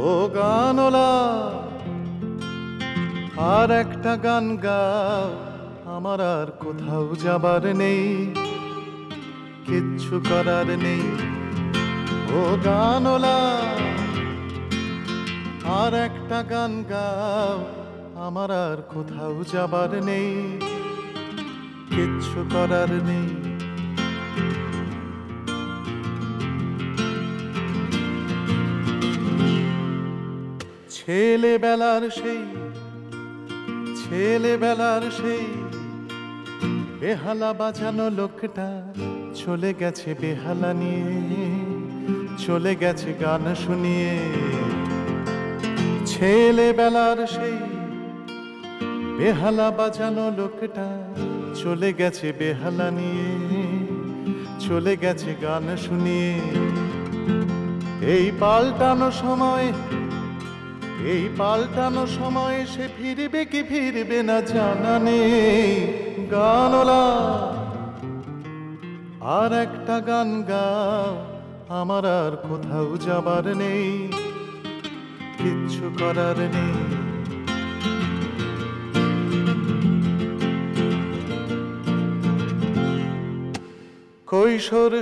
ও গানলা আর একটা গান গাও, আমার আর কোথাও যাবার নেই, কিচ্ছু করার নেই। ও গানলা আর একটা গান গাও, আমার আর কোথাও যাবার নেই, কিচ্ছু করার নেই। ছেলেবেলার সেই বেহালা বাজানো লোকটা চলে গেছে বেহালা নিয়ে, চলে গেছে গান শুনিয়ে। ছেলেবেলার সেই বেহালা বাজানো লোকটা চলে গেছে বেহালা নিয়ে, চলে গেছে গান শুনিয়ে। এই পাল্টানো সময় সে ফিরবে কি ফিরবে না জানা নেই। গানলা আর একটা গান গাও, আমার আর কোথাও যাবার নেই, কিচ্ছু করার নেই। কৈশোর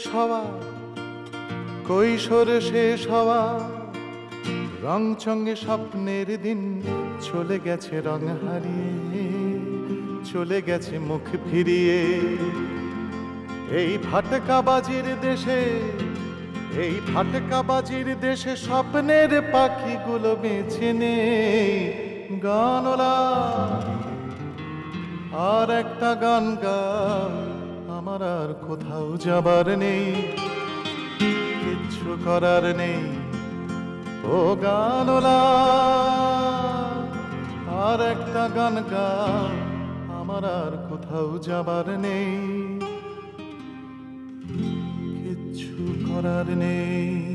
শেষ হওয়া রংচঙে স্বপ্নের দিন চলে গেছে রং হারিয়ে, চলে গেছে মুখ ফিরিয়ে। এই ফাটকাবাজির দেশে স্বপ্নের পাখিগুলো বেঁচে নেই। গানলা আর একটা গান গাও, আমার আর কোথাও যাবার নেই, কিচ্ছু করার নেই। ও গানলা আর একটা গান গাও, আমার আর কোথাও যাবার নেই, কিচ্ছু করার নেই।